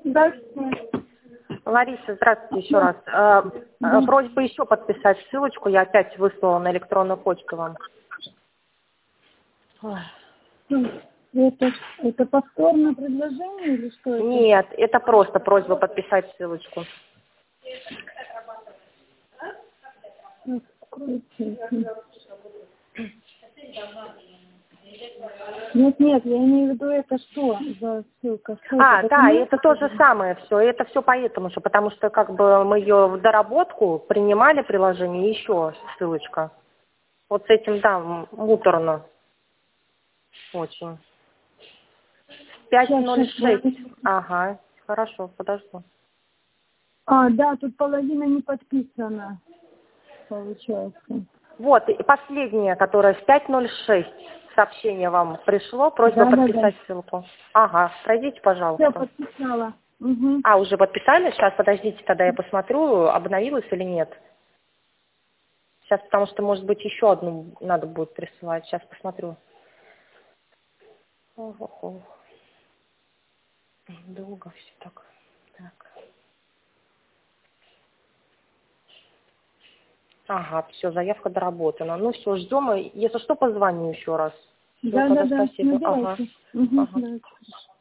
Да. Лариса, здравствуйте еще раз. Просьба еще подписать ссылочку. Я опять выслала на электронную почту вам. Это повторное предложение или что это? Нет, это просто просьба подписать ссылочку. Нет, я имею в виду, это что за ссылка? Что Да, документ? это то же самое все. Это все поэтому же, потому что как бы мы ее в доработку принимали приложение, еще ссылочка. Вот с этим, да, муторно очень. 506. Ага, хорошо, подожду. Да, тут половина не подписана, получается. Вот, и последнее, которое с 506. Сообщение вам пришло, просьба подписать ссылку. Ага, пройдите, пожалуйста. Все, подписала. Угу. Уже подписали? Сейчас, подождите, тогда я посмотрю, обновилось или нет. Сейчас, потому что, может быть, еще одну надо будет присылать. Сейчас посмотрю. Ох. Долго все так. Ага, все, заявка доработана. Ну все, ждем. Если что, позвоню еще раз. Всё, Да. тогда спасибо. Ну, давайте. Ага. Давайте.